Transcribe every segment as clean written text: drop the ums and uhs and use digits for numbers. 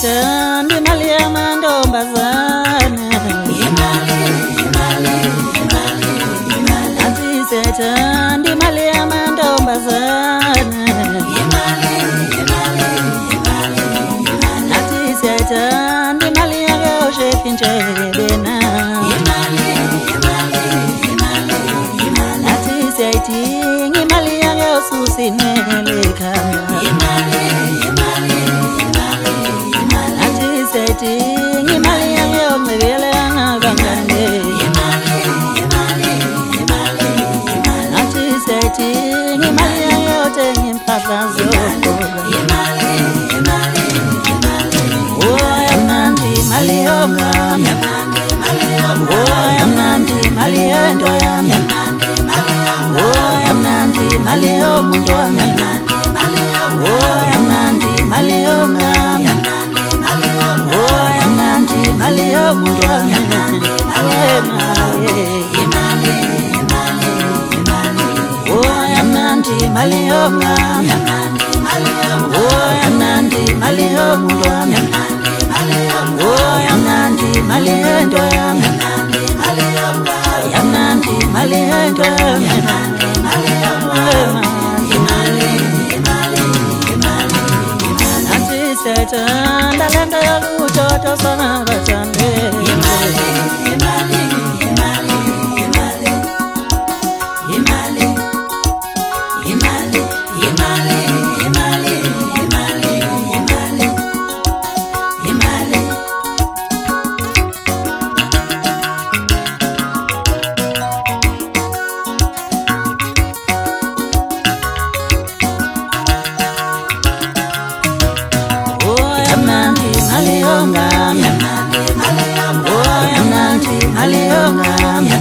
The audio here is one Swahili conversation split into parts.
sethandi imali yamantombazana nathi sethandi imali yamantombazana nathi sethandi imali yakoshephintshebena nathi siyayidinga imali yakosusinelekhaya nathi siyayidinga imali yakosebelana bangane nathi siyayidinga imali yakothenga impahla zokugoba imali yomngane yamnandi imali yento yami yamnandi imali yomuntu wami yamnandi imali yomngane yamnandi imali yomuntu wami yamnandi imali yomngane yamnandi imali yomuntu wami yamnandi imali yento yami yamnandi imali yento yami nathi sethanda lento yokuthothosana bathande yamnandi imali yomngane yamnandi imali yomngane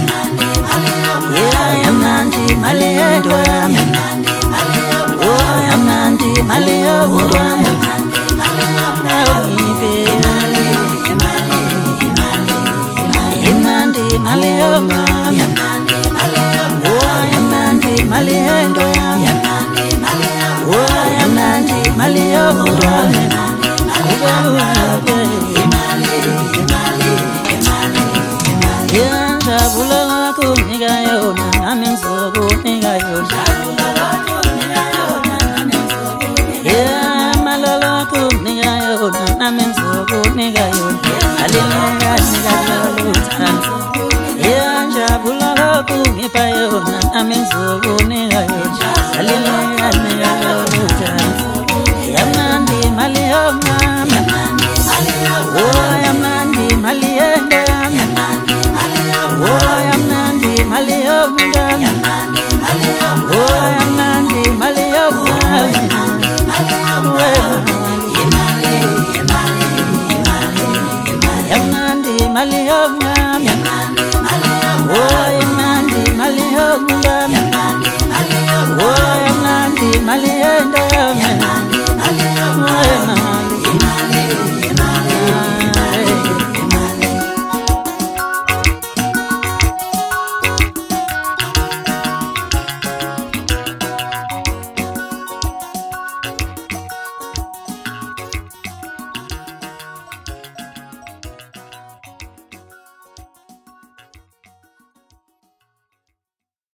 yamnandi imali yento yami yamnandi imali yomuntu wami yamnandi imali yomngane yamnandi imali yento yami yamnandi imali yomuntu wami Jabula kunika yona nami ngizokunika yona malala kunika yona nami ngizokunika yona alineka nika luthando jabula kunipa yona nami ngizokunika yona alineka nika luthando yamnandi imali yomngane yamnandi imali yento yami yamnandi imali yomuntu